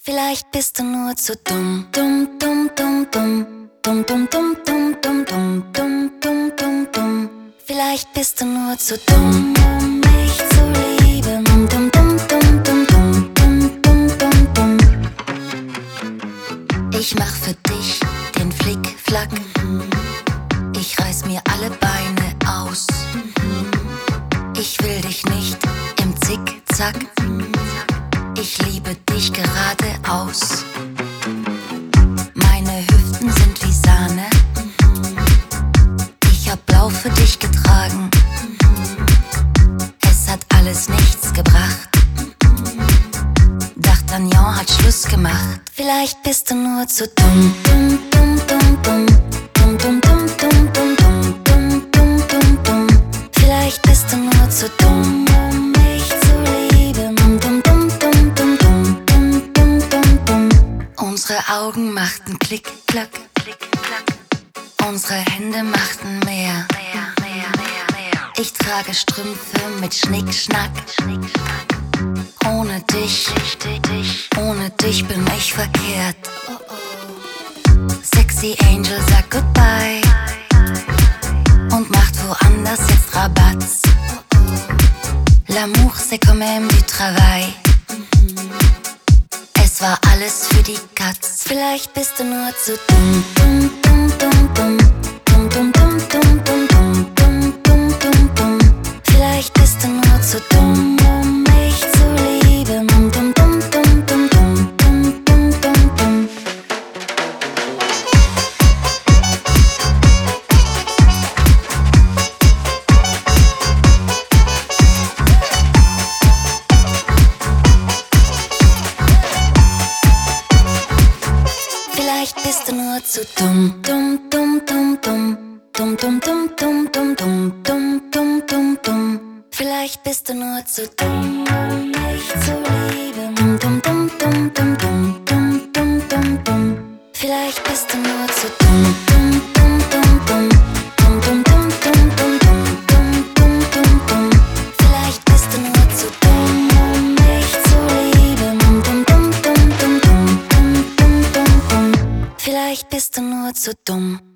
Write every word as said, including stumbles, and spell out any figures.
Vielleicht bist du nur zu dumm. Dumm, dumm, dumm, dumm. Dumm, dumm, dumm, dumm, dumm, dumm, dumm, dumm, dumm, dumm. Vielleicht bist du nur zu dumm, um mich zu lieben. Dumm, dumm, dumm, dumm, dumm, dumm, dumm, dumm, dumm. Ich mach für dich den Flickflack. Ich reiß mir alle Beine aus. Ich will dich nicht im Zickzack. Ich liebe dich geradeaus. Meine Hüften sind wie Sahne. Ich hab blau für dich getragen. Es hat alles nichts gebracht. D'Artagnan hat Schluss gemacht. Vielleicht bist du nur zu dumm. Dumm, dumm, dumm, dumm. Dumm, dumm, dumm, dumm, dumm, dumm, dumm, dumm, dumm, dumm. Vielleicht bist du nur zu dumm, um mich zu lieben. Dumm, dumm, dumm, dumm, dumm, dumm, dumm, dumm, dumm, dumm. Unsere Augen machten Klick, Klack, Klick, Klack. Unsere Hände machten mehr. Mehr, mehr, mehr, mehr. Ich trage Strümpfe mit Schnick, Schnack, Schnick, Schnack. Ohne dich, ohne dich bin ich verkehrt. Sexy Angel sagt Goodbye und macht woanders jetzt Rabatz. L'amour c'est quand même du travail. Es war alles für die Katz. Vielleicht bist du nur zu dumm. Dumm, dumm, dumm, dumm. Dumm, dumm, dumm, dumm, dumm, dumm, dumm, dumm, dumm, dumm. Vielleicht bist du nur zu dumm, um mich zu lieben. Dumm, dumm, dumm, dumm, dumm, dumm, dumm, dumm, dumm, dumm. Vielleicht bist du nur zu dumm. Dumm, dumm, dumm, dumm. Dumm, dumm, dumm, dumm, dumm, dumm, dumm, dumm, dumm, dumm. Vielleicht bist du nur zu dumm, um mich zu lieben. Dumm, dumm, dumm, dumm, dumm, dumm, dumm, dumm, dumm, dumm. Vielleicht bist du nur zu dumm. Dumm, dumm, dumm, dumm. Dumm, dumm, dumm, dumm, dumm, dumm, dumm, dumm, dumm, dumm. Vielleicht bist du nur zu dumm, um mich zu lieben. Dumm, dumm, dumm, dumm, dumm, dumm, dumm, dumm, dumm, dumm. Vielleicht bist du nur zu dumm.